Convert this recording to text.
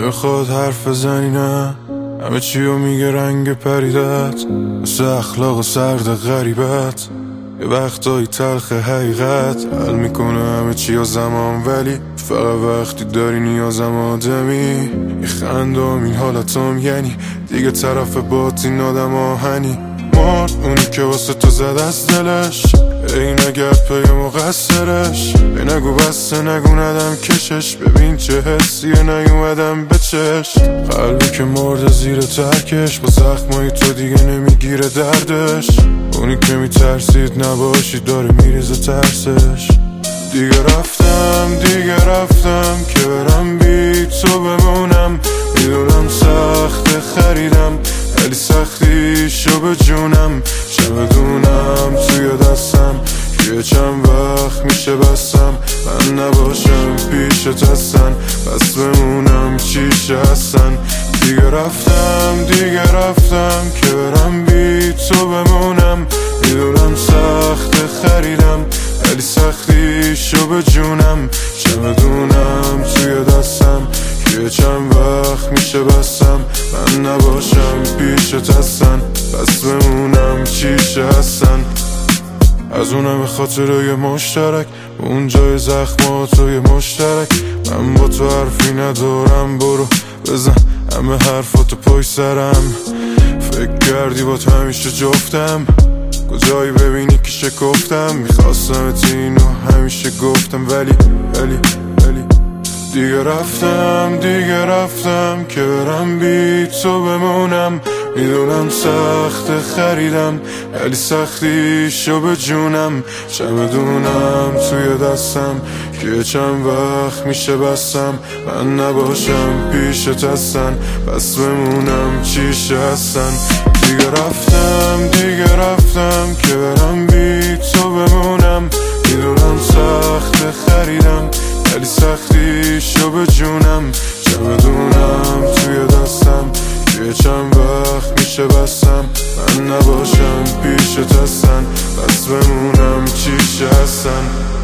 نمیخواد حرف بزنی نه، همه چیو میگه رنگ پریدت، مثل اخلاق سرد غریبت. یه وقتایی تلخ حقیقت حل میکنه همه چی یا زمان، ولی فقط وقتی داری نیازم آدمی. یه خندام این حالتام یعنی دیگه طرف باطین آدم آهنی. مرد اونی که واسه تو زد از دلش، این اگر پی مقصرش. نگو بسته نگو ندم کشش، ببین چه حسیه نیومدم به چشم. قلبی که مرد زیر ترکش، با زخمای تو دیگه نمیگیره دردش. اونی که میترسید نباشی داره میریزه ترسش. دیگه رفتم که برم بی تو بمونم. میدونم سخت خریدم ولی سختیشو به جونم. چه بدونم توی دستم یه چند وقت میشه بستم. من نباشم پیشت هستن بس بمونم چیشه هستن. دیگه رفتم که برم بی تو بمونم. میدونم سخت خریدم ولی سختیشو به جونم. چه بدونم توی دستم یه چند وقت میشه بستم. من نباشم پیشت هستن بس بمونم چیشه هستن. از اونم خاطره مشترک، اون جای زخماتو مشترک. من با تو حرفی ندارم، برو بزن همه حرفاتو پای سرم. فکر کردی با تو همیشه جفتم، کجایی ببینی که شکفتم. میخواستم اینو همیشه گفتم ولی دیگه رفتم که برم بی تو بمونم. میدونم سخت خریدم ولی سختیشو به جونم. چه بدونم توی دستم که چند وقت میشه بستم. من نباشم پیشت هستن بس بمونم چیشه هستن. دیگه رفتم که برم بی تو بمونم. میدونم سخت خریدم ولی سختیشو به جونم. چه بدونم توی دستم یه چند وقت میشه بستم. من نباشم پیشت هستن بس بمونم چیشه هستن.